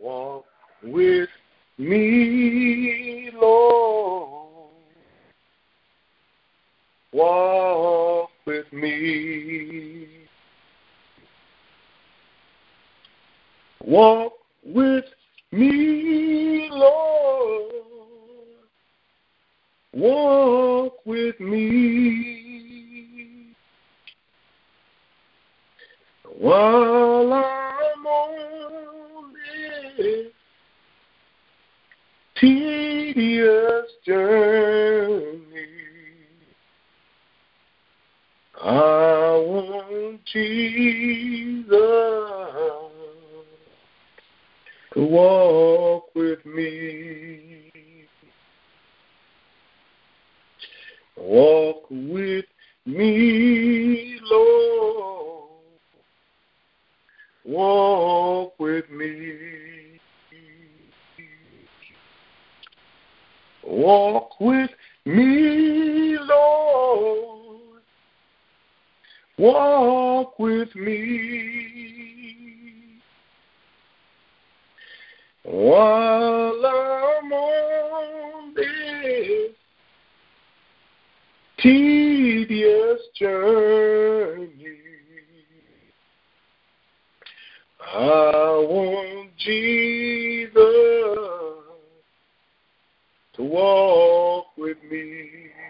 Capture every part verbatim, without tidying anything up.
Walk with me, Lord. Walk with me. Walk with me, Lord. Walk with me. While I'm on this tedious journey, I want Jesus to walk with me. Walk with me, Lord. Walk with me. Walk with me, Lord. Walk with me. While I'm on this tedious journey, I want Jesus to walk with me.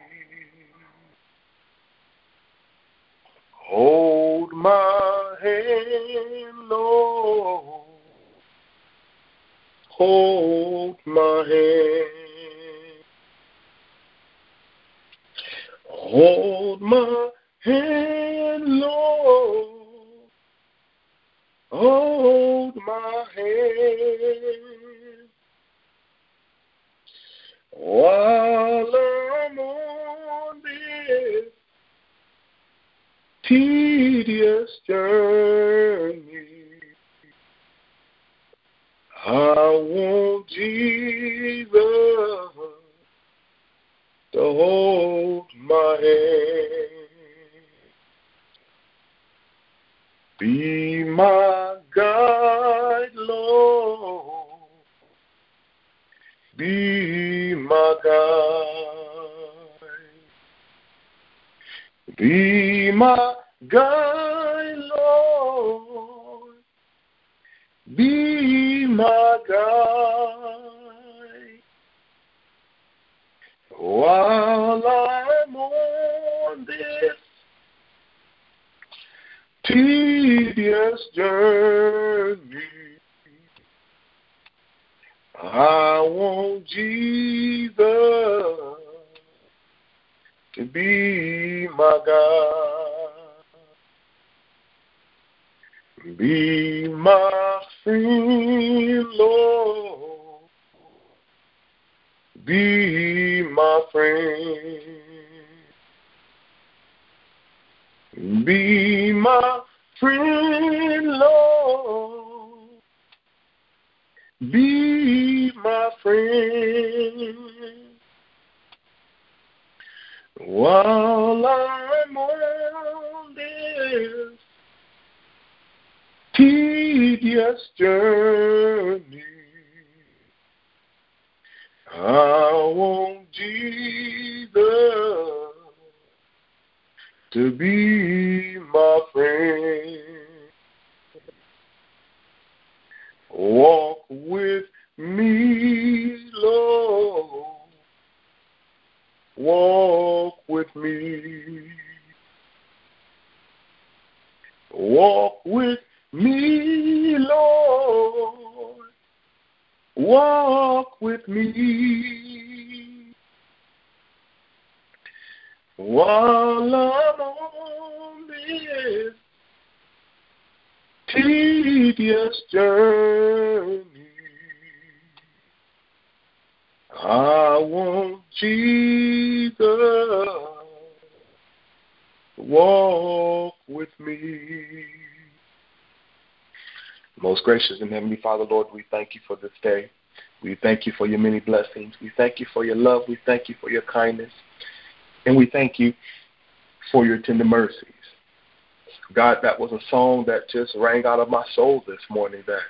Hold my hand, Lord. Hold my hand. Hold my hand, Lord. Hold my hand. While I'm on this tedious journey, I want Jesus to hold my hand. Be my guide, Lord. Be my guide. Be my guide, Lord. Be my guide. While I'm on this tedious journey, I want Jesus to be my guide. Be my friend, Lord. Be my friend. Be my friend, Lord. Be my friend. While I'm on this tedious journey, I want Jesus to be my friend. Walk with me, Lord. Walk with me. Walk with me, Lord. Walk with me. While I'm on this tedious journey, I want Jesus to walk with me. Most gracious and Heavenly Father, Lord, we thank you for this day. We thank you for your many blessings. We thank you for your love. We thank you for your kindness. And we thank you for your tender mercies. God, that was a song that just rang out of my soul this morning, that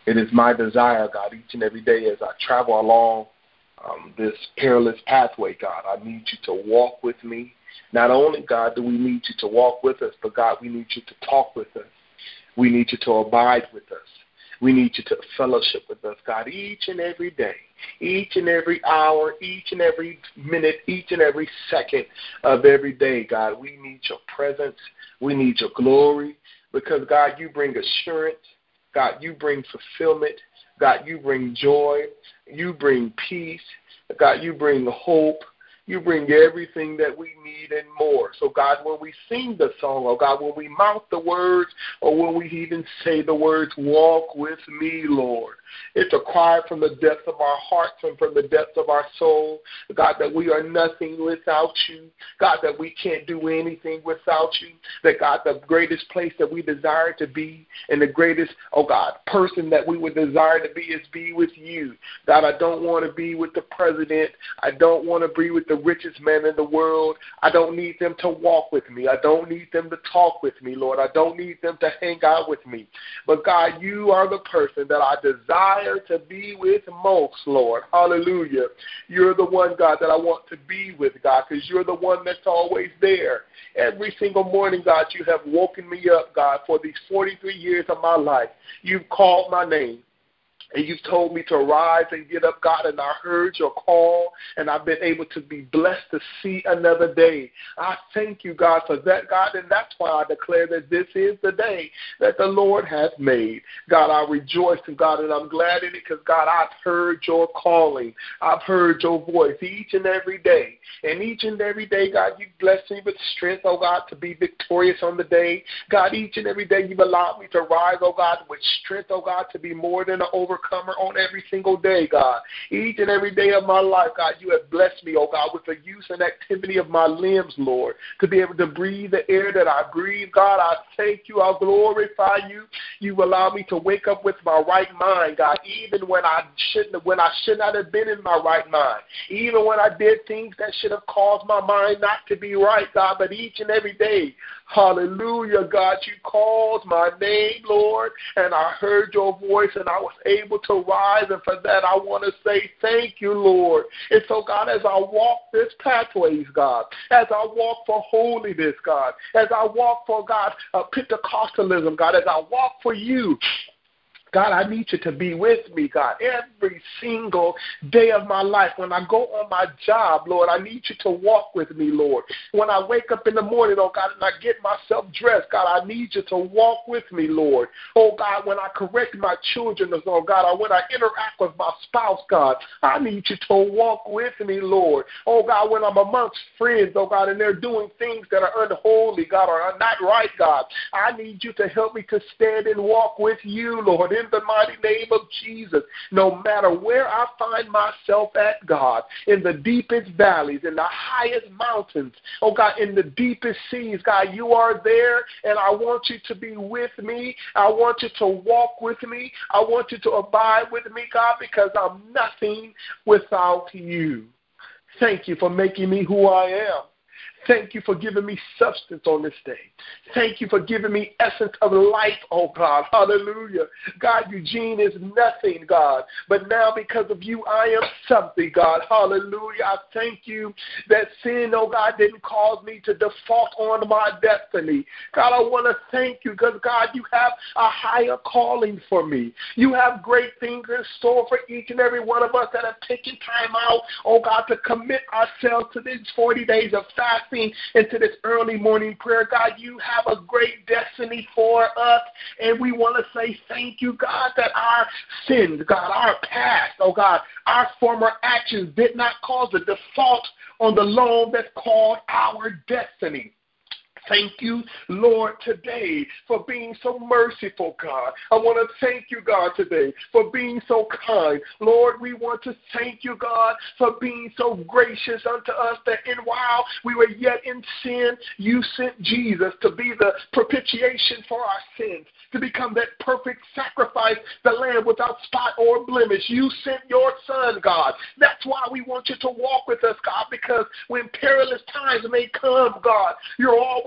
It is my desire, God, each and every day as I travel along um, this perilous pathway, God, I need you to walk with me. Not only, God, do we need you to walk with us, but, God, we need you to talk with us. We need you to abide with us. We need you to fellowship with us, God, each and every day, each and every hour, each and every minute, each and every second of every day, God. We need your presence. We need your glory because, God, you bring assurance. God, you bring fulfillment. God, you bring joy. You bring peace. God, you bring hope. You bring everything that we need and more. So, God, when we sing the song, or God, when we mouth the words, or when we even say the words, walk with me, Lord, it's a cry from the depths of our hearts and from the depths of our soul, God, that we are nothing without you. God, that we can't do anything without you. That, God, the greatest place that we desire to be and the greatest, oh, God, person that we would desire to be is be with you. God, I don't want to be with the president. I don't want to be with the richest man in the world. I don't need them to walk with me. I don't need them to talk with me, Lord. I don't need them to hang out with me. But, God, you are the person that I desire to be with most, Lord. Hallelujah. You're the one, God, that I want to be with, God, because you're the one that's always there. Every single morning, God, you have woken me up, God, for these forty-three years of my life. You've called my name. And you've told me to rise and get up, God, and I heard your call, and I've been able to be blessed to see another day. I thank you, God, for that, God, and that's why I declare that this is the day that the Lord has made. God, I rejoice in God, and I'm glad in it because, God, I've heard your calling. I've heard your voice each and every day. And each and every day, God, you bless me with strength, oh, God, to be victorious on the day. God, each and every day you've allowed me to rise, oh, God, with strength, oh, God, to be more than an overcomer on every single day, God. Each and every day of my life, God, you have blessed me, oh God, with the use and activity of my limbs, Lord, to be able to breathe the air that I breathe. God, I thank you. I glorify you. You allow me to wake up with my right mind, God, even when I shouldn't, when I should not have been in my right mind, even when I did things that should have caused my mind not to be right, God, but each and every day, hallelujah, God, you called my name, Lord, and I heard your voice and I was able to rise, and for that I want to say thank you, Lord. And so, God, as I walk this pathways, God, as I walk for holiness, God, as I walk for, God, uh, Pentecostalism, God, as I walk for you, God, I need you to be with me, God, every single day of my life. When I go on my job, Lord, I need you to walk with me, Lord. When I wake up in the morning, oh, God, and I get myself dressed, God, I need you to walk with me, Lord. Oh, God, when I correct my children, oh, God, or when I interact with my spouse, God, I need you to walk with me, Lord. Oh, God, when I'm amongst friends, oh, God, and they're doing things that are unholy, God, or are not right, God, I need you to help me to stand and walk with you, Lord, in the mighty name of Jesus. No matter where I find myself at, God, in the deepest valleys, in the highest mountains, oh God, in the deepest seas, God, you are there, and I want you to be with me. I want you to walk with me. I want you to abide with me, God, because I'm nothing without you. Thank you for making me who I am. Thank you for giving me substance on this day. Thank you for giving me essence of life, oh God. Hallelujah. God, Eugene is nothing, God. But now because of you, I am something, God. Hallelujah. I thank you that sin, oh God, didn't cause me to default on my destiny. God, I want to thank you because, God, you have a higher calling for me. You have great things in store for each and every one of us that have taken time out, oh God, to commit ourselves to these forty days of fasting into this early morning prayer. God, you have a great destiny for us, and we want to say thank you, God, that our sins, God, our past, oh God, our former actions did not cause a default on the loan that's called our destiny. Thank you, Lord, today for being so merciful, God. I want to thank you, God, today for being so kind. Lord, we want to thank you, God, for being so gracious unto us that in while we were yet in sin, you sent Jesus to be the propitiation for our sins, to become that perfect sacrifice, the lamb without spot or blemish. You sent your son, God. That's why we want you to walk with us, God, because when perilous times may come, God, you're always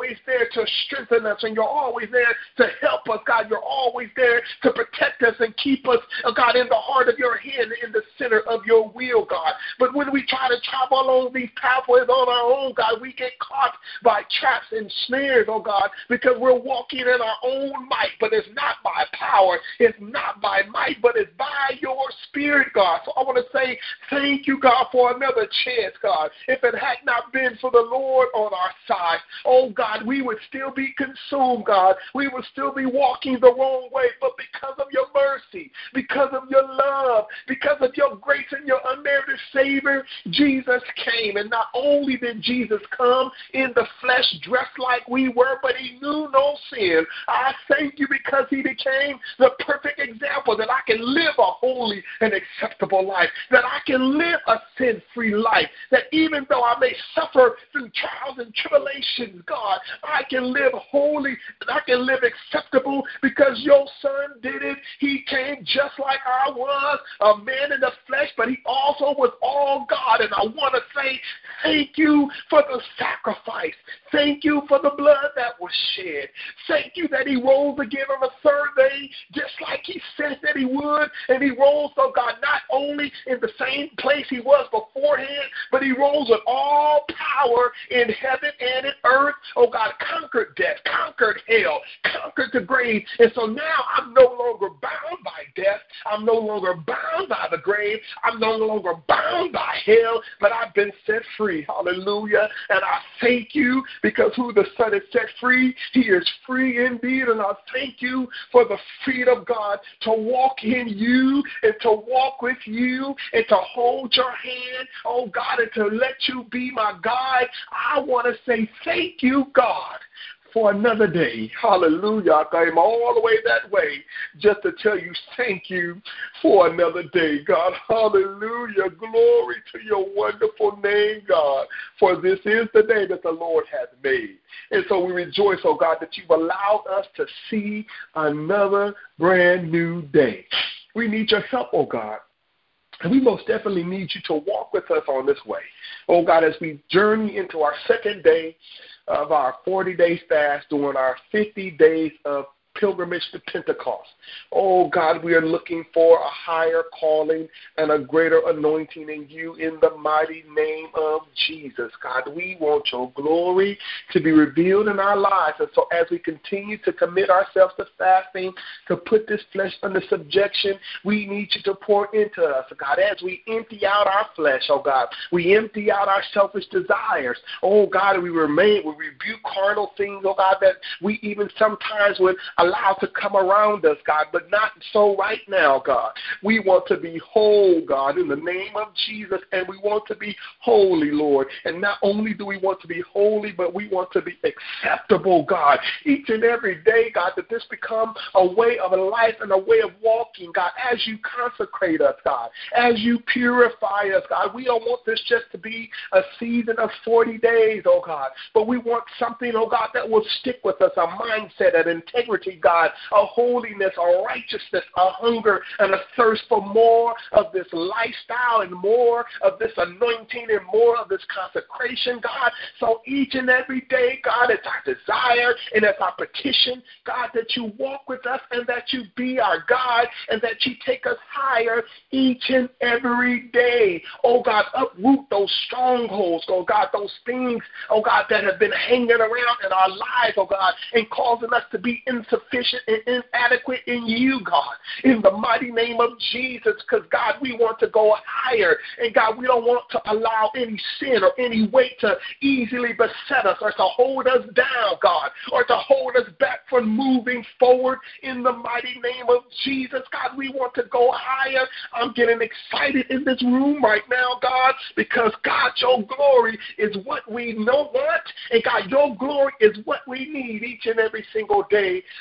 always there to strengthen us, and you're always there to help us, God. You're always there to protect us and keep us, oh God, in the heart of your hand, in the center of your will, God. But when we try to travel along these pathways on our own, God, we get caught by traps and snares, oh God, because we're walking in our own might, but it's not by power, it's not by might, but it's by your Spirit, God. So I want to say thank you, God, for another chance, God. If it had not been for the Lord on our side, oh God, we would still be consumed, God. We would still be walking the wrong way, but because of your mercy, because of your love, because of your grace and your unmerited favor, Jesus came. And not only did Jesus come in the flesh dressed like we were, but he knew no sin. I thank you because he became the perfect example that I can live a holy and acceptable life, that I can live a sin-free life, that even though I may suffer through trials and tribulations, God, I can live holy and I can live acceptable because your son did it. He came just like I was, a man in the flesh, but he also was all God. And I want to say thank you for the sacrifice. Thank you for the blood that was shed. Thank you that he rose again on the third day, just like he said that he would. And he rose, oh God, not only in the same place he was beforehand, but he rose with all power in heaven and in earth. Oh God, conquered death, conquered hell, conquered the grave. And so now I'm no longer bound by death. I'm no longer bound by the grave. I'm no longer bound by hell, but I've been set free. Hallelujah. And I thank you because who the Son is set free, he is free indeed. And I thank you for the freedom, God, to walk in you and to walk with you and to hold your hand, oh God, and to let you be my guide. I want to say thank you, God, for another day. Hallelujah. I came all the way that way just to tell you thank you for another day, God. Hallelujah. Glory to your wonderful name, God. For this is the day that the Lord has made. And so we rejoice, oh God, that you've allowed us to see another brand new day. We need your help, oh God. And we most definitely need you to walk with us on this way. Oh God, as we journey into our second day of our forty-day fast during our fifty days of pilgrimage to Pentecost. Oh, God, we are looking for a higher calling and a greater anointing in you in the mighty name of Jesus. God, we want your glory to be revealed in our lives. And so as we continue to commit ourselves to fasting, to put this flesh under subjection, we need you to pour into us, God, as we empty out our flesh, oh God. We empty out our selfish desires. Oh, God, we remain, we rebuke carnal things, oh God, that we even sometimes would allow to come around us, God, but not so right now, God. We want to be whole, God, in the name of Jesus, and we want to be holy, Lord. And not only do we want to be holy, but we want to be acceptable, God. Each and every day, God, that this become a way of life and a way of walking, God, as you consecrate us, God, as you purify us, God. We don't want this just to be a season of forty days, oh God, but we want something, oh God, that will stick with us, a mindset, an integrity, God, a holiness, a righteousness, a hunger, and a thirst for more of this lifestyle and more of this anointing and more of this consecration, God. So each and every day, God, it's our desire and it's our petition, God, that you walk with us and that you be our God and that you take us higher each and every day. Oh, God, uproot those strongholds, oh, God, those things, oh, God, that have been hanging around in our lives, oh, God, and causing us to be insufficient and inadequate in you, God, in the mighty name of Jesus, because, God, we want to go higher, and, God, we don't want to allow any sin or any weight to easily beset us or to hold us down, God, or to hold us back from moving forward in the mighty name of Jesus. God, we want to go higher. I'm getting excited in this room right now, God, because, God, your glory is what we know want, and, God, your glory is what we need each and every single day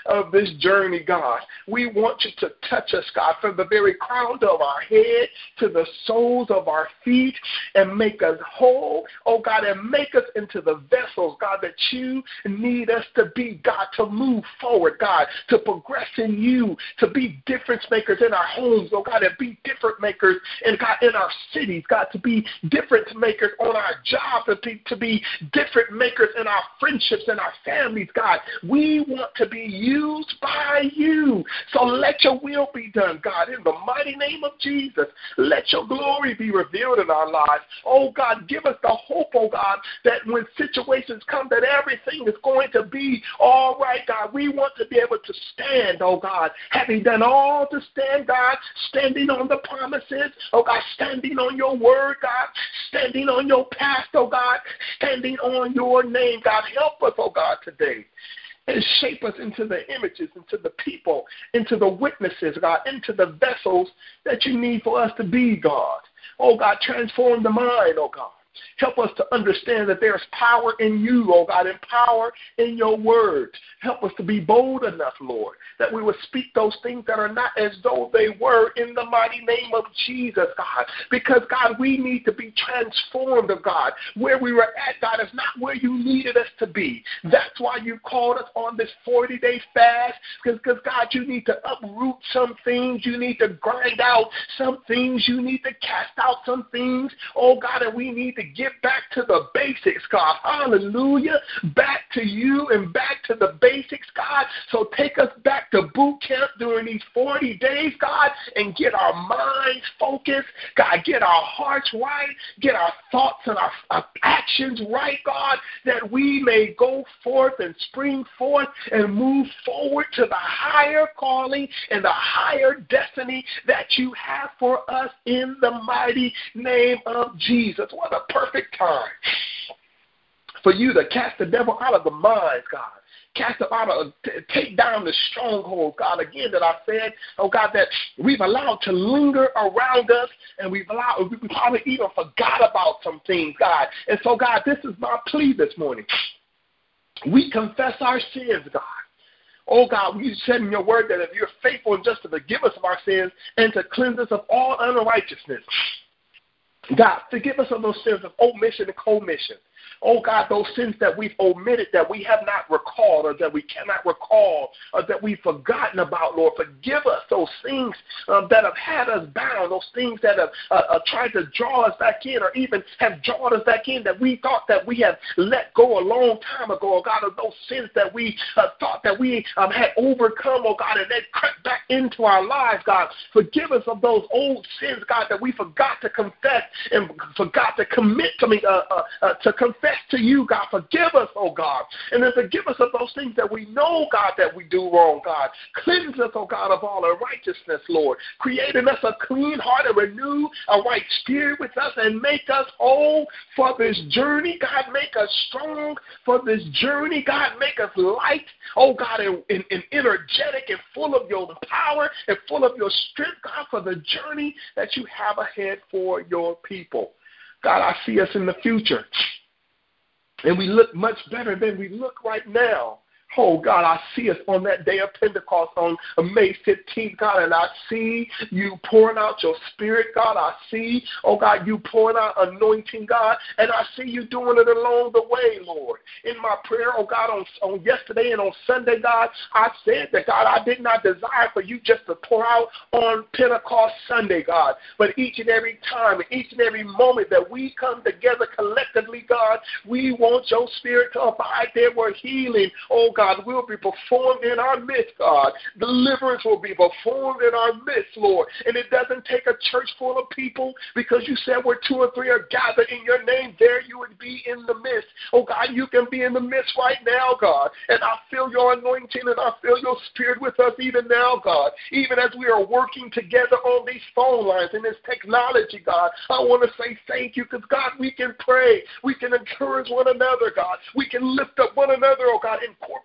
of this journey, God. We want you to touch us, God, from the very crown of our head to the soles of our feet and make us whole, oh God, and make us into the vessels, God, that you need us to be, God, to move forward, God, to progress in you, to be difference makers in our homes, oh God, and be difference makers in, God, in our cities, God, to be difference makers on our jobs, to be, to be difference makers in our friendships and our families, God. We want to be used by you. So let your will be done, God, in the mighty name of Jesus. Let your glory be revealed in our lives. Oh, God, give us the hope, oh, God, that when situations come, that everything is going to be all right, God. We want to be able to stand, oh, God, having done all to stand, God, standing on the promises, oh, God, standing on your word, God, standing on your path, oh, God, standing on your name, God. Help us, oh, God, today. And shape us into the images, into the people, into the witnesses, God, into the vessels that you need for us to be, God. Oh, God, transform the mind, oh, God. Help us to understand that there's power in you, oh God, and power in your word. Help us to be bold enough, Lord, that we would speak those things that are not as though they were in the mighty name of Jesus, God. Because, God, we need to be transformed, oh God. Where we were at, God, is not where you needed us to be. That's why you called us on this forty-day fast, because, God, you need to uproot some things. You need to grind out some things. You need to cast out some things, oh God, and we need to get back to the basics, God. Hallelujah. Back to you and back to the basics, God. So take us back to boot camp during these forty days, God, and get our minds focused. God, get our hearts right. Get our thoughts and our, our actions right, God, that we may go forth and spring forth and move forward to the higher calling and the higher destiny that you have for us in the mighty name of Jesus. What a perfect time for you to cast the devil out of the minds, God. Cast them out of, take down the stronghold, God, again, that I said, oh, God, that we've allowed to linger around us, and we've allowed, we probably even forgot about some things, God. And so, God, this is my plea this morning. We confess our sins, God. Oh, God, you said in your word that if you're faithful and just to forgive us of our sins and to cleanse us of all unrighteousness, God, forgive us of those sins of omission and commission. Oh, God, those sins that we've omitted, that we have not recalled, or that we cannot recall, or that we've forgotten about, Lord. Forgive us those things um, that have had us bound, those things that have uh, uh, tried to draw us back in, or even have drawn us back in, that we thought that we had let go a long time ago, oh, God, of those sins that we uh, thought that we um, had overcome, oh, God, and they crept back into our lives, God. Forgive us of those old sins, God, that we forgot to confess and forgot to commit to me, uh, uh, uh, to confess to you, God. Forgive us, oh God. And then forgive us of those things that we know, God, that we do wrong, God. Cleanse us, oh God, of all unrighteousness, Lord. Create in us a clean heart and renew a right spirit with us and make us whole for this journey, God. Make us strong for this journey, God. Make us light, oh God, and, and, and energetic and full of your power and full of your strength, God, for the journey that you have ahead for your people. God, I see us in the future. And we look much better than we look right now. Oh, God, I see us on that day of Pentecost on May fifteenth, God, and I see you pouring out your spirit, God. I see, oh, God, you pouring out anointing, God, and I see you doing it along the way, Lord. In my prayer, oh, God, on, on yesterday and on Sunday, God, I said that, God, I did not desire for you just to pour out on Pentecost Sunday, God, but each and every time and each and every moment that we come together collectively, God, we want your spirit to abide there where healing, oh, God, will be performed in our midst, God. Deliverance will be performed in our midst, Lord. And it doesn't take a church full of people, because you said where two or three are gathered in your name, there you would be in the midst. Oh, God, you can be in the midst right now, God. And I feel your anointing and I feel your spirit with us even now, God. Even as we are working together on these phone lines and this technology, God, I want to say thank you, because, God, we can pray. We can encourage one another, God. We can lift up one another, oh, God, incorporate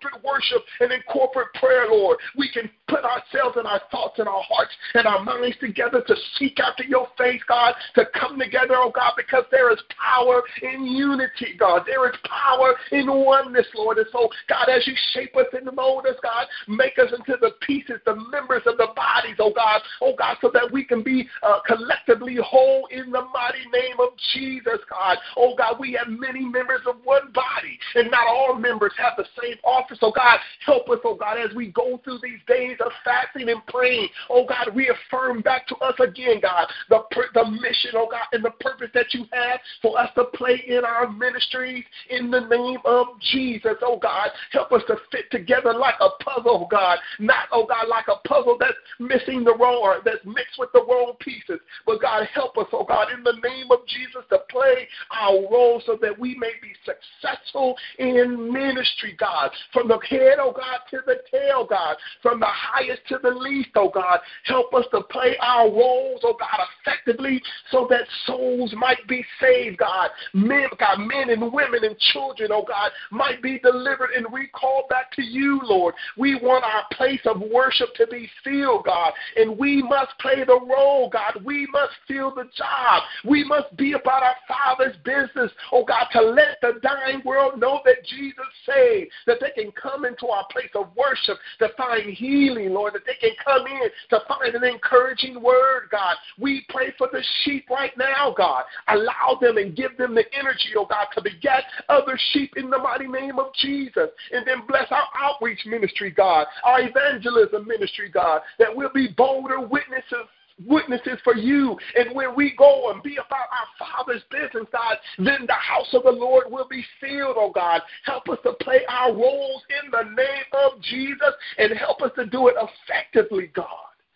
corporate worship and in corporate prayer, Lord, we can put ourselves and our thoughts and our hearts and our minds together to seek after your face, God, to come together, oh God, because there is power in unity, God. There is power in oneness, Lord. And so, God, as you shape us and mold us, God, make us into the pieces, the members of the bodies, oh God, oh God, so that we can be uh, collectively whole in the mighty name of Jesus, God. Oh God, we have many members of one body, and not all members have the same office. Oh God, help us, oh God, as we go through these days of fasting and praying. Oh God, reaffirm back to us again, God, the, the mission, oh God, and the purpose that you have for us to play in our ministries in the name of Jesus. Oh God, help us to fit together like a puzzle, God, not, oh God, like a puzzle that's missing the wrong, or that's mixed with the wrong pieces. But God, help us, oh God, in the name of Jesus, to play our role so that we may be successful in ministry, God, from the head, oh God, to the tail, God, from the highest to the least, oh God. Help us to play our roles, oh God, effectively so that souls might be saved, God. Men, God, men and women and children, oh God, might be delivered and recalled back to you, Lord. We want our place of worship to be filled, God, and we must play the role, God. We must fill the job. We must be about our Father's business, oh God, to let the dying world know that Jesus saved, that they can come into our place of worship to find healing, Lord, that they can come in to find an encouraging word, God. We pray for the sheep right now, God. Allow them and give them the energy, oh God, to beget other sheep in the mighty name of Jesus. And then bless our outreach ministry, God, our evangelism ministry, God, that we'll be bolder witnesses witnesses for you. And when we go and be about our Father's business, God, then the house of the Lord will be filled, oh God. Help us to play our roles in the name of Jesus and help us to do it effectively, God.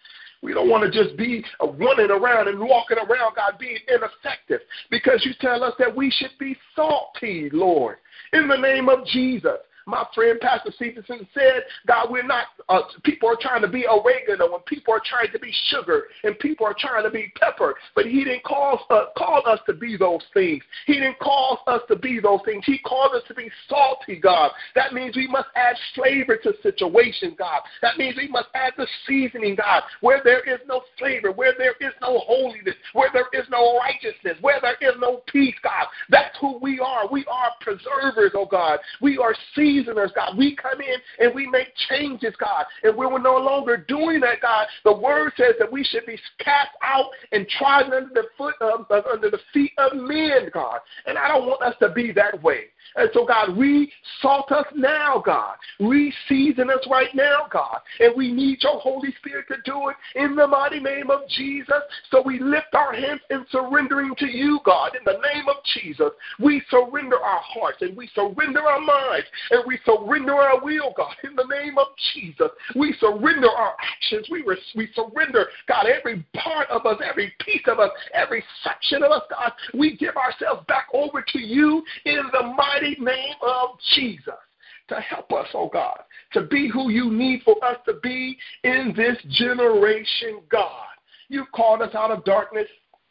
We don't want to just be running around and walking around, God, being ineffective, because you tell us that we should be salty, Lord, in the name of Jesus. My friend Pastor Stevenson said, God, we're not, uh, people are trying to be oregano and people are trying to be sugar and people are trying to be pepper, but he didn't call, uh, call us to be those things. He didn't call us to be those things. He called us to be salty, God. That means we must add flavor to situations, God. That means we must add the seasoning, God, where there is no flavor, where there is no holiness, where there is no righteousness, where there is no peace, God. That's who we are. We are preservers, oh God. We are seasoners. God. We come in and we make changes, God, and we're no longer doing that, God. The word says that we should be cast out and trodden under the foot of, of under the feet of men, God, and I don't want us to be that way. And so, God, re-salt us now, God. Re-season us right now, God. And we need your Holy Spirit to do it in the mighty name of Jesus. So we lift our hands in surrendering to you, God, in the name of Jesus. We surrender our hearts and we surrender our minds and we surrender our will, God, in the name of Jesus. We surrender our actions. We, re- we surrender, God, every part of us, every piece of us, every section of us, God. We give ourselves back over to you in the mighty name of Jesus, to help us, oh God, to be who you need for us to be in this generation, God. You've called us out of darkness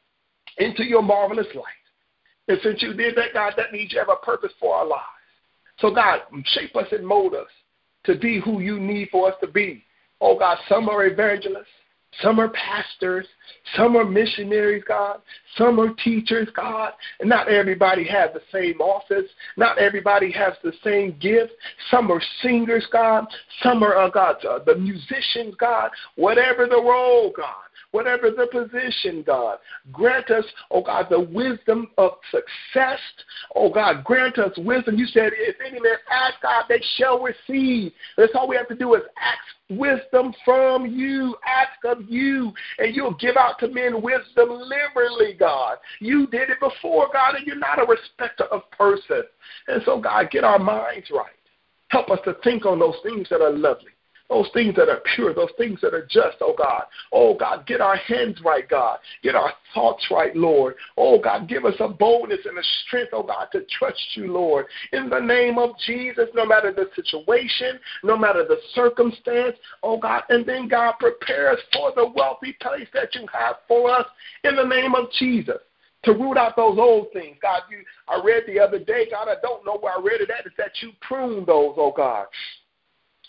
into your marvelous light. And since you did that, God, that means you have a purpose for our lives. So, God, shape us and mold us to be who you need for us to be. Oh, God, some are evangelists. Some are pastors. Some are missionaries, God. Some are teachers, God. And not everybody has the same office. Not everybody has the same gift. Some are singers, God. Some are, uh, God, uh, the musicians, God. Whatever the role, God. Whatever the position, God, grant us, oh God, the wisdom of success. Oh God, grant us wisdom. You said, if any man ask God, they shall receive. That's all we have to do is ask wisdom from you. Ask of you, and you'll give out to men wisdom liberally, God. You did it before, God, and you're not a respecter of person. And so, God, get our minds right. Help us to think on those things that are lovely, those things that are pure, those things that are just, oh God. Oh God, get our hands right, God. Get our thoughts right, Lord. Oh God, give us a boldness and a strength, oh God, to trust you, Lord. In the name of Jesus, no matter the situation, no matter the circumstance, oh God. And then, God, prepare us for the wealthy place that you have for us in the name of Jesus. To root out those old things. God, you, I read the other day, God, I don't know where I read it at, is that you prune those, oh God.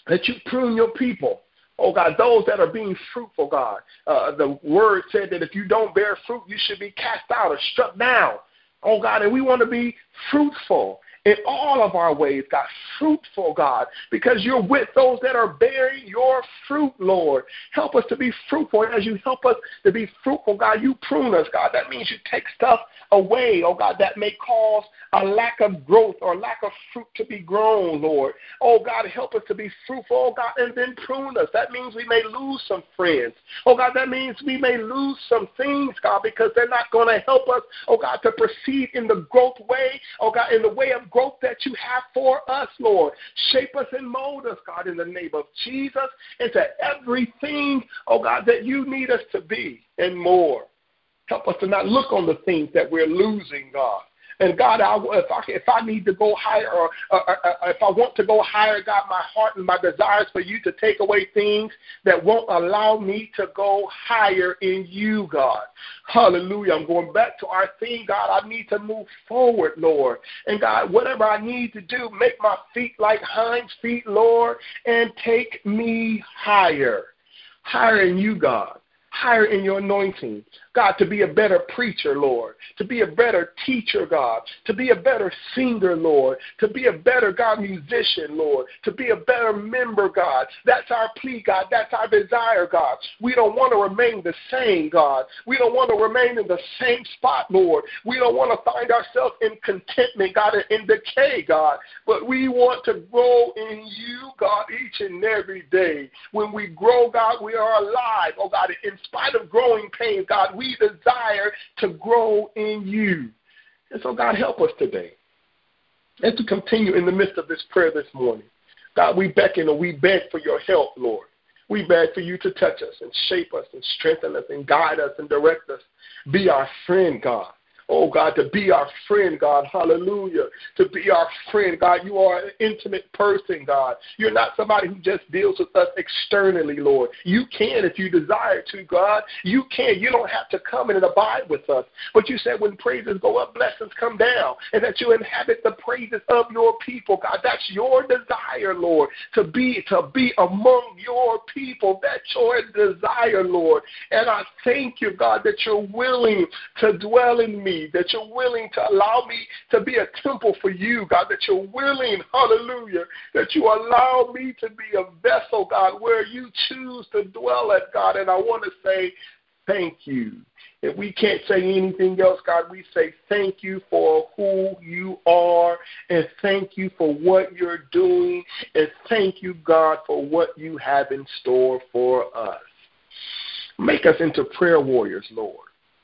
that you prune your people. Oh, God, those that are being fruitful, God. Uh, the word said that if you don't bear fruit, you should be cast out or struck down. Oh, God, and we want to be fruitful in all of our ways, God, fruitful, God, because you're with those that are bearing your fruit, Lord. Help us to be fruitful. And as you help us to be fruitful, God, you prune us, God. That means you take stuff away, oh, God, that may cause a lack of growth or lack of fruit to be grown, Lord. Oh, God, help us to be fruitful, oh, God, and then prune us. That means we may lose some friends. Oh, God, that means we may lose some things, God, because they're not going to help us, oh, God, to proceed in the growth way, oh, God, in the way of growth that you have for us, Lord. Shape us and mold us, God, in the name of Jesus, into everything, oh, God, that you need us to be and more. Help us to not look on the things that we're losing, God. And God, I, if, I, if I need to go higher or, or, or if I want to go higher, God, my heart and my desire is for you to take away things that won't allow me to go higher in you, God. Hallelujah. I'm going back to our theme, God. I need to move forward, Lord. And God, whatever I need to do, make my feet like hinds feet, Lord, and take me higher. Higher in you, God. Higher in your anointing, God, to be a better preacher, Lord, to be a better teacher, God, to be a better singer, Lord, to be a better, God, musician, Lord, to be a better member, God. That's our plea, God. That's our desire, God. We don't want to remain the same, God. We don't want to remain in the same spot, Lord. We don't want to find ourselves in contentment, God, and in decay, God. But we want to grow in you, God, each and every day. When we grow, God, we are alive, oh, God, in spite of growing pains, God, we desire to grow in you. And so, God, help us today. And to continue in the midst of this prayer this morning, God, we beckon and we beg for your help, Lord. We beg for you to touch us and shape us and strengthen us and guide us and direct us. Be our friend, God. Oh, God, to be our friend, God. Hallelujah. To be our friend, God. You are an intimate person, God. You're not somebody who just deals with us externally, Lord. You can if you desire to, God. You can. You don't have to come in and abide with us. But you said when praises go up, blessings come down, and that you inhabit the praises of your people, God. That's your desire, Lord, to be, to be among your people. That's your desire, Lord. And I thank you, God, that you're willing to dwell in me, that you're willing to allow me to be a temple for you, God, that you're willing, hallelujah, that you allow me to be a vessel, God, where you choose to dwell at, God. And I want to say thank you. If we can't say anything else, God, we say thank you for who you are, and thank you for what you're doing, and thank you, God, for what you have in store for us. Make us into prayer warriors, Lord.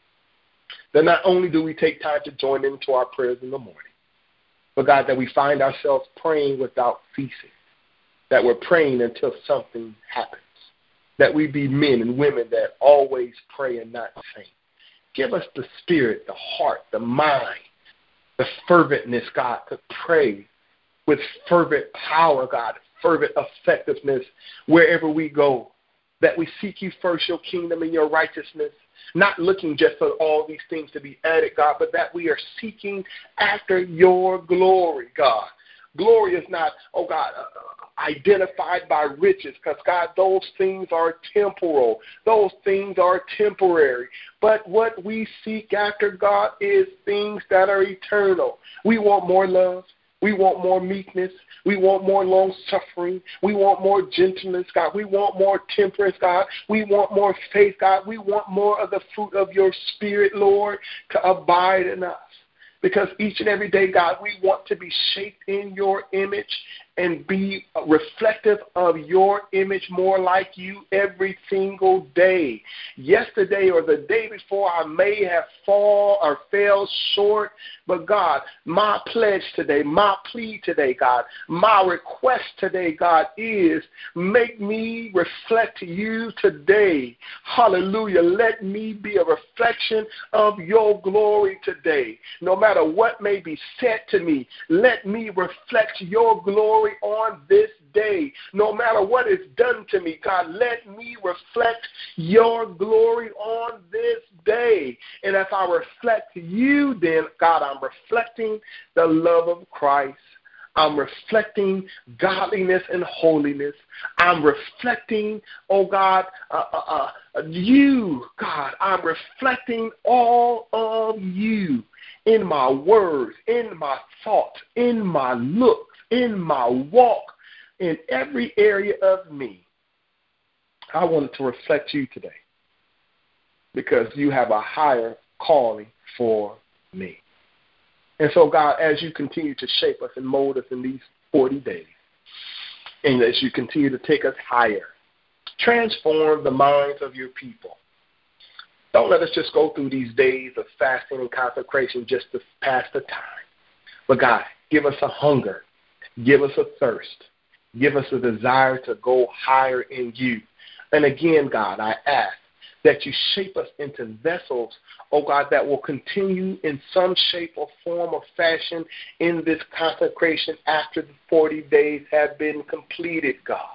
That not only do we take time to join into our prayers in the morning, but, God, that we find ourselves praying without ceasing, that we're praying until something happens, that we be men and women that always pray and not faint. Give us the spirit, the heart, the mind, the ferventness, God, to pray with fervent power, God, fervent effectiveness wherever we go, that we seek you first, your kingdom and your righteousness, not looking just for all these things to be added, God, but that we are seeking after your glory, God. Glory is not, oh, God, uh, identified by riches, because, God, those things are temporal. Those things are temporary. But what we seek after, God, is things that are eternal. We want more love. We want more meekness. We want more long-suffering. We want more gentleness, God. We want more temperance, God. We want more faith, God. We want more of the fruit of your Spirit, Lord, to abide in us. Because each and every day, God, we want to be shaped in your image and be reflective of your image, more like you every single day. Yesterday or the day before, I may have fall or fell short, but God, my pledge today, my plea today, God, my request today, God, is make me reflect you today. Hallelujah. Let me be a reflection of your glory today. No matter what may be said to me, let me reflect your glory on this day. No matter what is done to me, God, let me reflect your glory on this day. And if I reflect you, then, God, I'm reflecting the love of Christ. I'm reflecting godliness and holiness. I'm reflecting, oh God, uh, uh, uh, you, God. I'm reflecting all of you in my words, in my thoughts, in my looks, in my walk, in every area of me. I wanted to reflect you today because you have a higher calling for me. And so, God, as you continue to shape us and mold us in these forty days, and as you continue to take us higher, transform the minds of your people. Don't let us just go through these days of fasting and consecration just to pass the time. But, God, give us a hunger. Give us a thirst. Give us a desire to go higher in you. And again, God, I ask that you shape us into vessels, oh God, that will continue in some shape or form or fashion in this consecration after the forty days have been completed, God.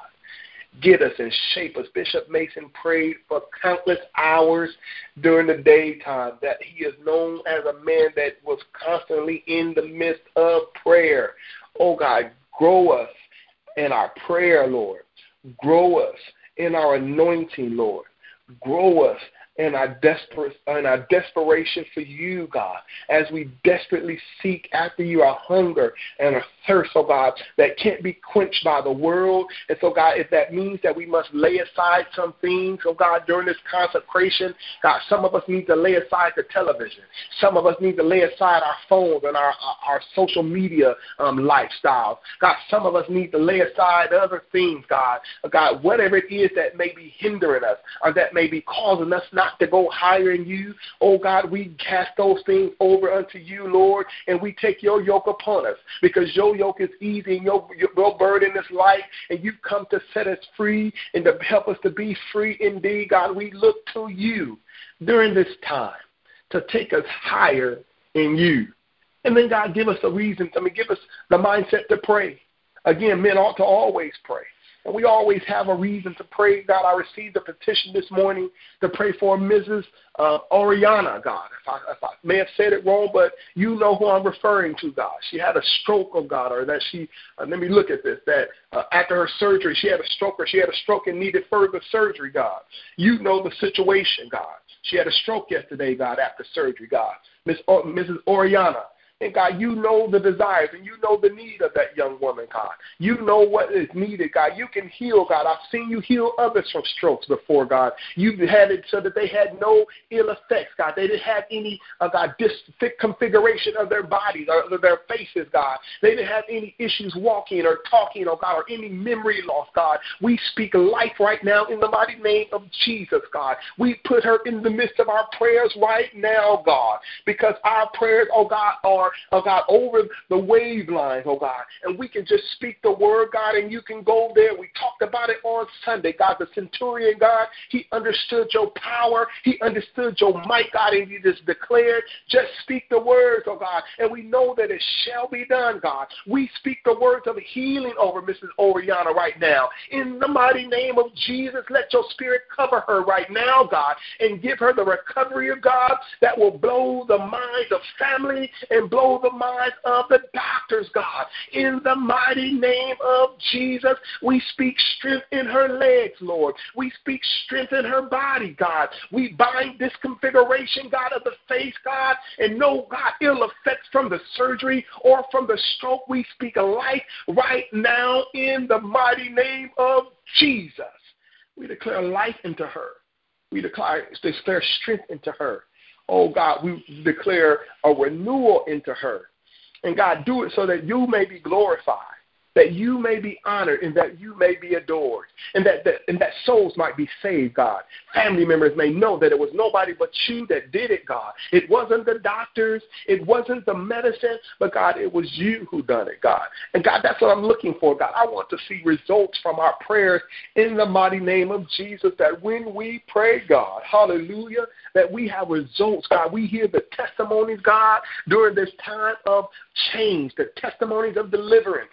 Get us and shape us. Bishop Mason prayed for countless hours during the daytime, that he is known as a man that was constantly in the midst of prayer. Oh God, grow us in our prayer, Lord. Grow us in our anointing, Lord. Grow us in our, desperate, in our desperation for you, God, as we desperately seek after you, our hunger and our thirst, oh God, that can't be quenched by the world. And so, God, if that means that we must lay aside some things, oh God, during this consecration, God, some of us need to lay aside the television. Some of us need to lay aside our phones and our, our, our social media um, lifestyle. God, some of us need to lay aside other things, God. God, whatever it is that may be hindering us or that may be causing us not to go higher in you, oh God, we cast those things over unto you, Lord, and we take your yoke upon us, because your yoke is easy and your, your burden is light, and you've come to set us free and to help us to be free indeed. God, we look to you during this time to take us higher in you. And then, God, give us a reason, I mean, give us the mindset to pray. Again, men ought to always pray. And we always have a reason to pray. God, I received a petition this morning to pray for Missus Uh, Oriana, God. If I, if I may have said it wrong, but you know who I'm referring to, God. She had a stroke, oh God, or that she, uh, let me look at this, that uh, after her surgery, she had a stroke or she had a stroke and needed further surgery, God. You know the situation, God. She had a stroke yesterday, God, after surgery, God. Miss o- Missus Oriana. And, God, you know the desires and you know the need of that young woman, God. You know what is needed, God. You can heal, God. I've seen you heal others from strokes before, God. You've had it so that they had no ill effects, God. They didn't have any, uh, God, disconfiguration of their bodies or of their faces, God. They didn't have any issues walking or talking, oh God, or any memory loss, God. We speak life right now in the mighty name of Jesus, God. We put her in the midst of our prayers right now, God, because our prayers, oh God, are oh God, over the wavelines, oh God, and we can just speak the word, God, and you can go there. We talked about it on Sunday, God. The centurion, God, he understood your power. He understood your might, God, and he just declared, just speak the words, oh God, and we know that it shall be done, God. We speak the words of healing over Missus Oriana right now. In the mighty name of Jesus, let your spirit cover her right now, God, and give her the recovery of God that will blow the minds of family and blow the minds of the doctors, God. In the mighty name of Jesus, we speak strength in her legs, Lord. We speak strength in her body, God. We bind disconfiguration, God, of the face, God, and no, God, ill effects from the surgery or from the stroke. We speak life right now in the mighty name of Jesus. We declare life into her. We declare, declare strength into her. Oh, God, we declare a renewal into her. And, God, do it so that you may be glorified, that you may be honored, and that you may be adored, and that, that, and that souls might be saved, God. Family members may know that it was nobody but you that did it, God. It wasn't the doctors. It wasn't the medicine, but, God, it was you who done it, God. And, God, that's what I'm looking for, God. I want to see results from our prayers in the mighty name of Jesus, that when we pray, God, hallelujah, that we have results, God. We hear the testimonies, God, during this time of change, the testimonies of deliverance, the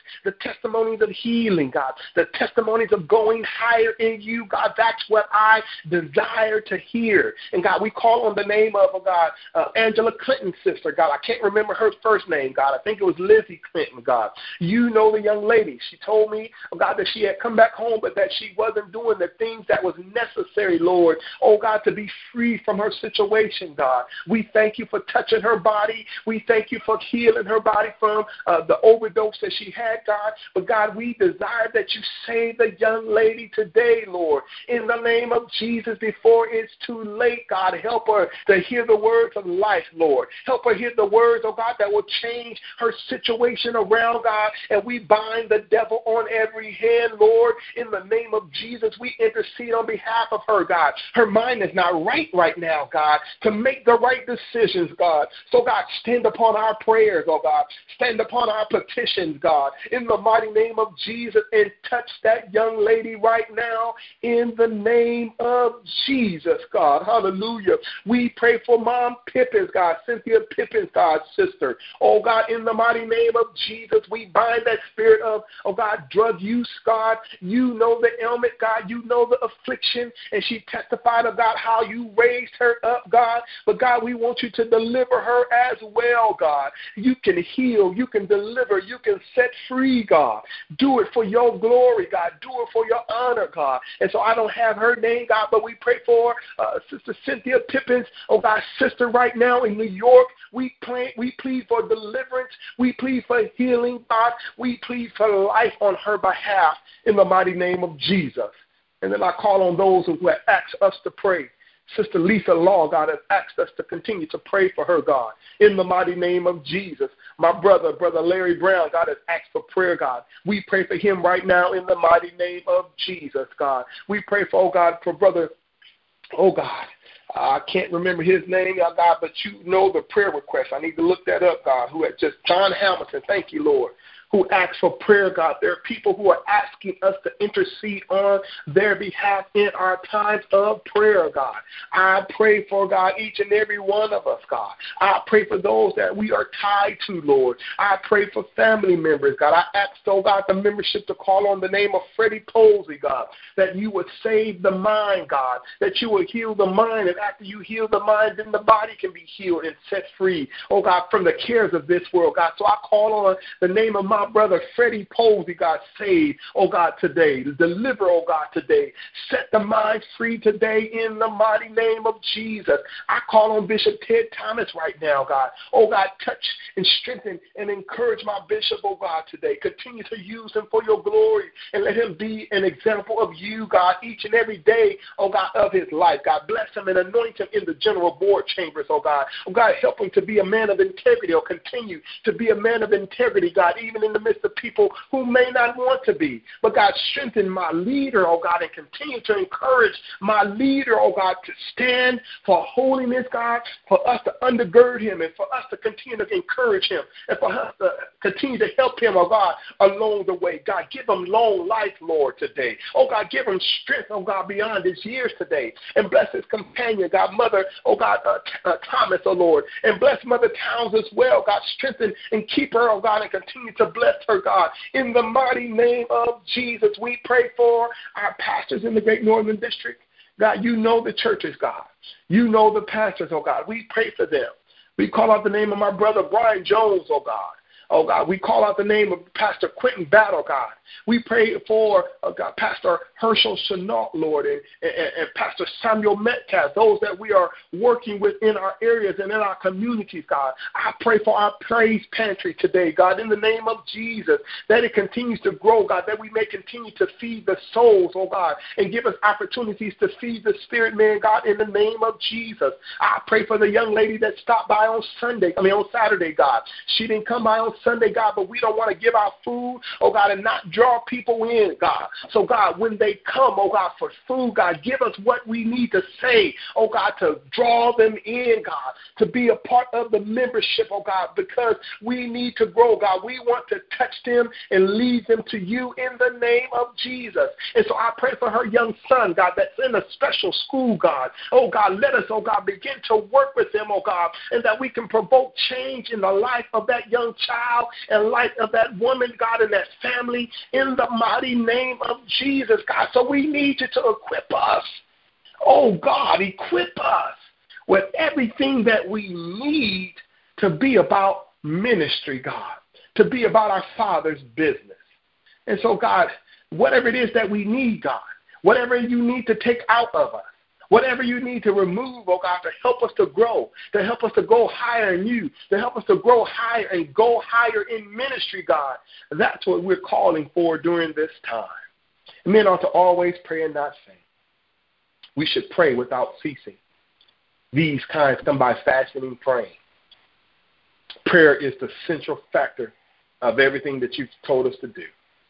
testimonies of healing, God, the testimonies of going higher in you, God. That's what I desire to hear. And, God, we call on the name of, oh, God, uh, Angela Clinton's sister, God. I can't remember her first name, God. I think it was Lizzie Clinton, God. You know the young lady. She told me, oh, God, that she had come back home, but that she wasn't doing the things that was necessary, Lord, oh, God, to be free from her situation, God. We thank you for touching her body. We thank you for healing her body from uh, the overdose that she had, God. But, God, we desire that you save the young lady today, Lord, in the name of Jesus before it's too late, God. Help her to hear the words of life, Lord. Help her hear the words, oh, God, that will change her situation around, God. And we bind the devil on every hand, Lord. In the name of Jesus, we intercede on behalf of her, God. Her mind is not right right now, God, to make the right decisions, God. So, God, stand upon our prayers, oh, God. Stand upon our petitions, God, in the mighty name of Jesus, and touch that young lady right now in the name of Jesus, God. Hallelujah. We pray for Mom Pippins, God, Cynthia Pippins, God's sister. Oh, God, in the mighty name of Jesus, we bind that spirit of, oh, God, drug use, God. You know the ailment, God. You know the affliction, and she testified about how you raised her up, God. But, God, we want you to deliver her as well, God. You can heal. You can deliver. You can set free, God. Do it for your glory, God. Do it for your honor, God. And so I don't have her name, God, but we pray for uh, Sister Cynthia Pippins, oh, God, sister right now in New York. We, pray, we plead for deliverance. We plead for healing, God. We plead for life on her behalf in the mighty name of Jesus. And then I call on those who have asked us to pray. Sister Lisa Law, God, has asked us to continue to pray for her, God, in the mighty name of Jesus. My brother, Brother Larry Brown, God, has asked for prayer, God. We pray for him right now in the mighty name of Jesus, God. We pray for, oh, God, for Brother, oh, God, I can't remember his name, oh, God, but you know the prayer request. I need to look that up, God, who had just, John Hamilton, thank you, Lord, who asked for prayer, God. There are people who are asking us to intercede on their behalf in our times of prayer, God. I pray for, God, each and every one of us, God. I pray for those that we are tied to, Lord. I pray for family members, God. I ask, oh, God, the membership to call on the name of Freddie Posey, God, that you would save the mind, God, that you would heal the mind, and after you heal the mind, then the body can be healed and set free, oh, God, from the cares of this world, God. So I call on the name of my my brother Freddie Posey, God, save, oh, God, today. Deliver, oh, God, today. Set the mind free today in the mighty name of Jesus. I call on Bishop Ted Thomas right now, God. Oh, God, touch and strengthen and encourage my bishop, oh, God, today. Continue to use him for your glory and let him be an example of you, God, each and every day, oh, God, of his life. God, bless him and anoint him in the general board chambers, oh, God. Oh, God, help him to be a man of integrity or continue to be a man of integrity, God, even in the midst of people who may not want to be. But, God, strengthen my leader, oh, God, and continue to encourage my leader, oh, God, to stand for holiness, God, for us to undergird him and for us to continue to encourage him and for us to continue to help him, oh, God, along the way. God, give him long life, Lord, today. Oh, God, give him strength, oh, God, beyond his years today. And bless his companion, God, Mother, oh, God, uh, uh, Thomas, oh, Lord. And bless Mother Towns as well, God. Strengthen and keep her, oh, God, and continue to bless her, God. In the mighty name of Jesus, we pray for our pastors in the Great Northern District. God, you know the churches, God. You know the pastors, oh, God. We pray for them. We call out the name of my brother Brian Jones, oh, God. Oh, God, we call out the name of Pastor Quentin Battle, God. We pray for uh, God, Pastor Herschel Chenault, Lord, and, and, and Pastor Samuel Metcalf, those that we are working with in our areas and in our communities, God. I pray for our praise pantry today, God, in the name of Jesus, that it continues to grow, God, that we may continue to feed the souls, oh, God, and give us opportunities to feed the spirit man, God, in the name of Jesus. I pray for the young lady that stopped by on Sunday, I mean on Saturday, God. She didn't come by on Sunday, God, but we don't want to give our food, oh, God, and not draw people in, God. So, God, when they come, oh, God, for food, God, give us what we need to say, oh, God, to draw them in, God, to be a part of the membership, oh, God, because we need to grow, God. We want to touch them and lead them to you in the name of Jesus. And so I pray for her young son, God, that's in a special school, God. Oh, God, let us, oh, God, begin to work with them, oh, God, and that we can provoke change in the life of that young child, child and life of that woman, God, and that family in the mighty name of Jesus, God. So we need you to equip us. Oh, God, equip us with everything that we need to be about ministry, God, to be about our Father's business. And so, God, whatever it is that we need, God, whatever you need to take out of us, whatever you need to remove, oh God, to help us to grow, to help us to go higher in you, to help us to grow higher and go higher in ministry, God, that's what we're calling for during this time. Men ought to always pray and not faint. We should pray without ceasing. These kinds come by fasting and praying. Prayer is the central factor of everything that you've told us to do.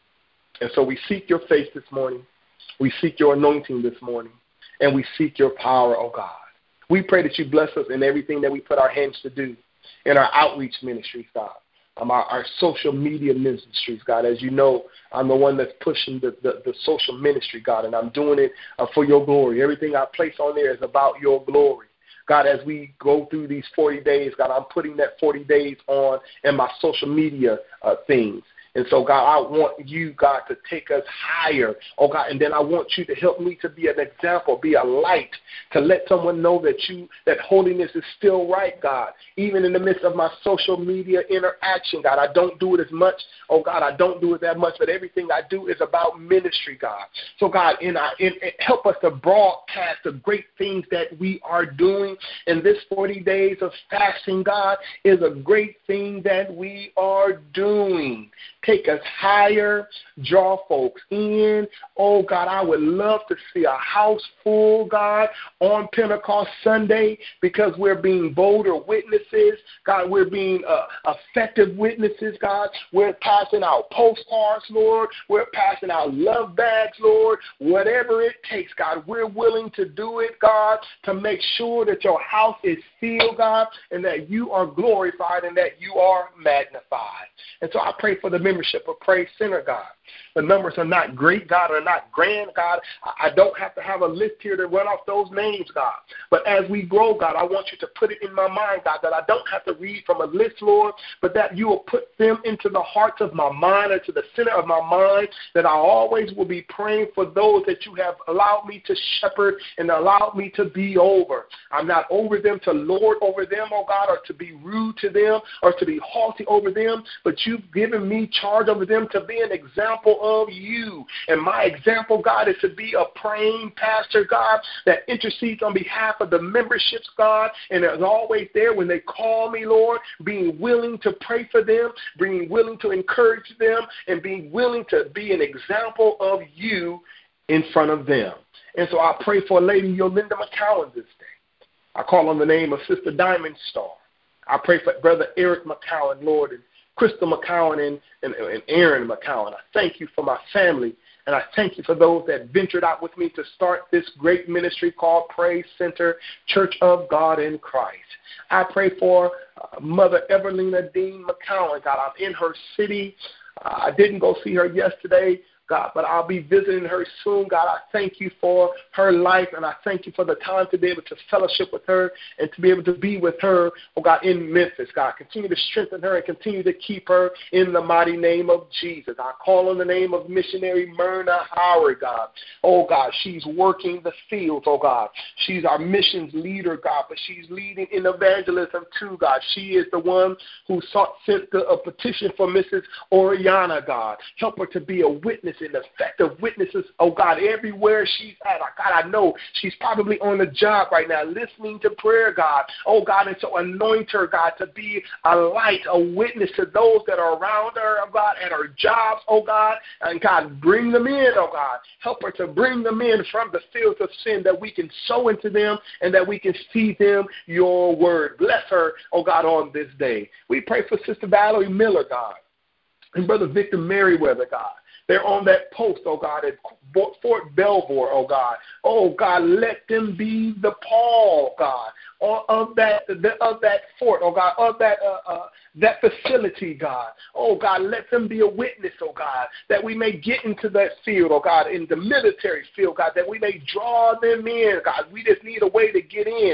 And so we seek your face this morning. We seek your anointing this morning. And we seek your power, oh God. We pray that you bless us in everything that we put our hands to do in our outreach ministries, God, um, our, our social media ministries, God. As you know, I'm the one that's pushing the, the, the social ministry, God, and I'm doing it uh, for your glory. Everything I place on there is about your glory. God, as we go through these forty days, God, I'm putting that forty days on in my social media uh, things. And so, God, I want you, God, to take us higher, oh, God, and then I want you to help me to be an example, be a light, to let someone know that you, that holiness is still right, God, even in the midst of my social media interaction, God. I don't do it as much, oh, God, I don't do it that much, but everything I do is about ministry, God. So, God, in our, in, in, help us to broadcast the great things that we are doing in this forty days of fasting, God, is a great thing that we are doing. Take us higher, draw folks in. Oh, God, I would love to see a house full, God, on Pentecost Sunday because we're being bolder witnesses. God, we're being uh, effective witnesses, God. We're passing out postcards, Lord. We're passing out love bags, Lord. Whatever it takes, God, we're willing to do it, God, to make sure that your house is filled, God, and that you are glorified and that you are magnified. And so I pray for the membership of Praise Center, God. The numbers are not great, God, are not grand, God. I don't have to have a list here to run off those names, God. But as we grow, God, I want you to put it in my mind, God, that I don't have to read from a list, Lord, but that you will put them into the hearts of my mind or to the center of my mind, that I always will be praying for those that you have allowed me to shepherd and allowed me to be over. I'm not over them to lord over them, oh God, or to be rude to them or to be haughty over them, but you've given me charge over them to be an example of you. And my example, God, is to be a praying pastor, God, that intercedes on behalf of the memberships, God, and is always there when they call me, Lord, being willing to pray for them, being willing to encourage them, and being willing to be an example of you in front of them. And so I pray for Lady Yolinda McCowan this day. I call on the name of Sister Diamond Star. I pray for Brother Eric McCowan, Lord, and Crystal McCowan and, and, and Aaron McCowan. I thank you for my family, and I thank you for those that ventured out with me to start this great ministry called Praise Center Church of God in Christ. I pray for uh, Mother Evelina Dean McCowan. God, I'm in her city. Uh, I didn't go see her yesterday, God, but I'll be visiting her soon. God, I thank you for her life, and I thank you for the time to be able to fellowship with her and to be able to be with her, oh God, in Memphis. God, continue to strengthen her and continue to keep her in the mighty name of Jesus. I call on the name of missionary Myrna Howard, God. Oh, God, she's working the fields, oh, God. She's our missions leader, God, but she's leading in evangelism too, God. She is the one who sought, sent the, a petition for Missus Oriana, God. Help her to be a witness and effective witnesses, oh God, everywhere she's at. God, I know she's probably on the job right now listening to prayer, God. Oh God, and so anoint her, God, to be a light, a witness to those that are around her, oh God, at her jobs, oh God. And God, bring them in, oh God. Help her to bring them in from the fields of sin that we can sow into them and that we can feed them your word. Bless her, oh God, on this day. We pray for Sister Valerie Miller, God, and Brother Victor Merriweather, God. They're on that post, oh God, at Fort Belvoir, oh God. Oh God, let them be the Paul, God, of that of that fort, oh God, of that uh, uh, that facility, God. Oh God, let them be a witness, oh God, that we may get into that field, oh God, in the military field, God, that we may draw them in, God. We just need a way to get in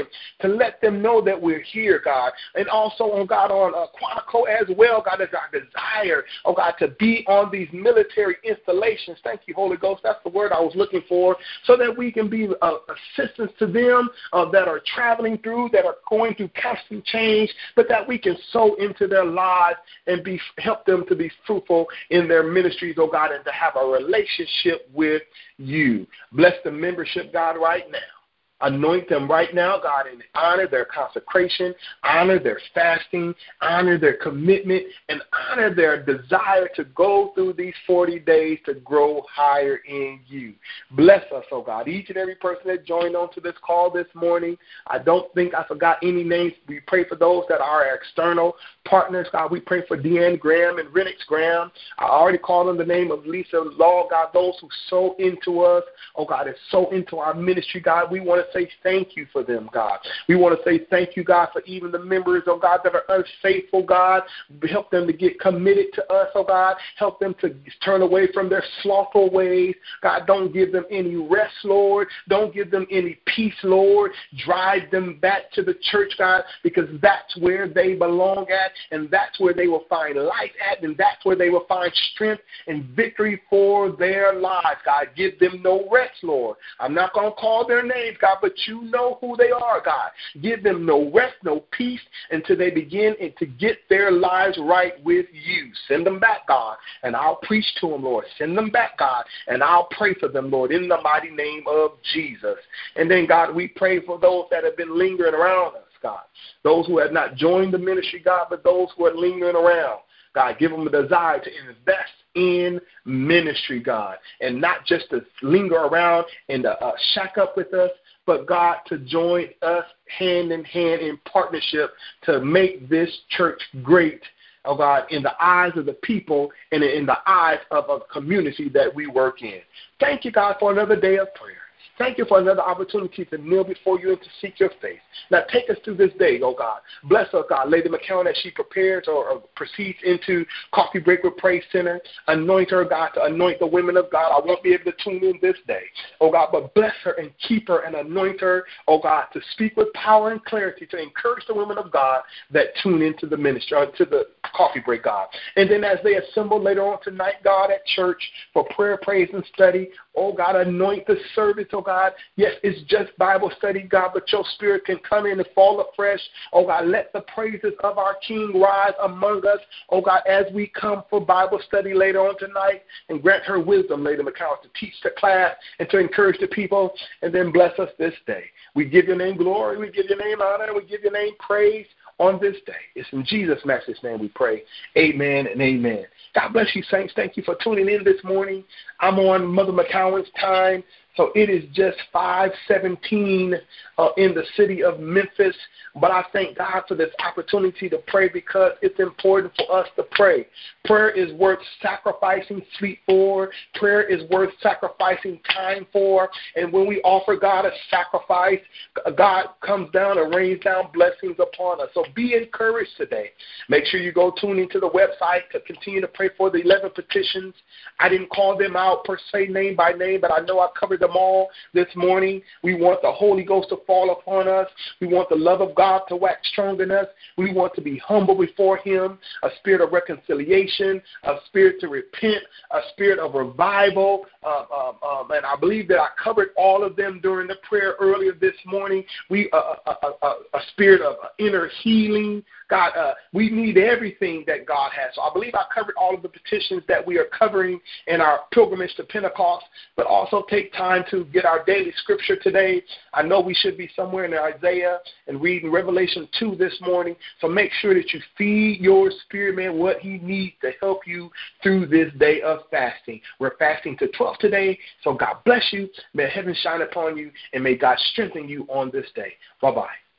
to let them know that we're here, God. And also, oh God, on uh, Quantico as well, God, is our desire, oh God, to be on these military installations. Thank you, Holy Ghost. That's the word I was looking for, so that we can be uh, assistance to them uh, that are traveling through, that are going through constant change, but that we can sow into their lives and be help them to be fruitful in their ministries, oh God, and to have a relationship with you. Bless the membership, God, right now. Anoint them right now, God, and honor their consecration, honor their fasting, honor their commitment, and honor their desire to go through these forty days to grow higher in you. Bless us, oh God. Each and every person that joined onto this call this morning, I don't think I forgot any names. We pray for those that are our external partners, God. We pray for Deanne Graham and Renix Graham. I already called on the name of Lisa Law, God, those who sow into us, oh God, and sow into our ministry, God. We want to say thank you for them, God. We want to say thank you, God, for even the members, oh God, that are unfaithful, God. Help them to get committed to us, oh God. Help them to turn away from their slothful ways. God, don't give them any rest, Lord. Don't give them any peace, Lord. Drive them back to the church, God, because that's where they belong at, and that's where they will find life at, and that's where they will find strength and victory for their lives, God. Give them no rest, Lord. I'm not going to call their names, God, but you know who they are, God. Give them no rest, no peace until they begin to get their lives right with you. Send them back, God, and I'll preach to them, Lord. Send them back, God, and I'll pray for them, Lord, in the mighty name of Jesus. And then, God, we pray for those that have been lingering around us, God. Those who have not joined the ministry, God, but those who are lingering around. God, give them a desire to invest in ministry, God, and not just to linger around and uh, shack up with us, but, God, to join us hand in hand in partnership to make this church great, oh, God, in the eyes of the people and in the eyes of a community that we work in. Thank you, God, for another day of prayer. Thank you for another opportunity to kneel before you and to seek your face. Now take us through this day, oh God. Bless us, God. Lady McCown as she prepares or, or proceeds into Coffee Break with Praise Center. Anoint her, God, to anoint the women of God. I won't be able to tune in this day, oh God, but bless her and keep her and anoint her, oh God, to speak with power and clarity, to encourage the women of God that tune into the ministry, or to the Coffee Break, God. And then as they assemble later on tonight, God, at church for prayer, praise, and study, oh God, anoint the service, oh God. Yes, it's just Bible study, God, but your spirit can come in and fall afresh. Oh God, let the praises of our King rise among us, oh God, as we come for Bible study later on tonight, and grant her wisdom, Lady McCown, to teach the class and to encourage the people, and then bless us this day. We give your name glory, we give your name honor, and we give your name praise on this day. It's in Jesus' matchless name we pray. Amen and amen. God bless you, saints. Thank you for tuning in this morning. I'm on Mother McCowan's time, so it is just five seventeen uh, in the city of Memphis. But I thank God for this opportunity to pray, because it's important for us to pray. Prayer is worth sacrificing sleep for. Prayer is worth sacrificing time for. And when we offer God a sacrifice, God comes down and rains down blessings upon us. So be encouraged today. Make sure you go tune into the website to continue to pray for the eleven petitions. I didn't call them out per se name by name, but I know I covered them all this morning. We want the Holy Ghost to fall upon us. We want the love of God to wax strong in us. We want to be humble before him, a spirit of reconciliation, a spirit to repent, a spirit of revival. Uh, um, um, and I believe that I covered all of them during the prayer earlier this morning. We uh, a, a, a spirit of inner healing. God, uh, we need everything that God has. So I believe I covered all of the petitions that we are covering in our pilgrimage to Pentecost, but also take time to get our daily scripture today. I know we should be somewhere in Isaiah and reading Revelation two this morning, so make sure that you feed your spirit man what he needs to help you through this day of fasting. We're fasting to twelve today, so God bless you. May heaven shine upon you, and may God strengthen you on this day. Bye-bye.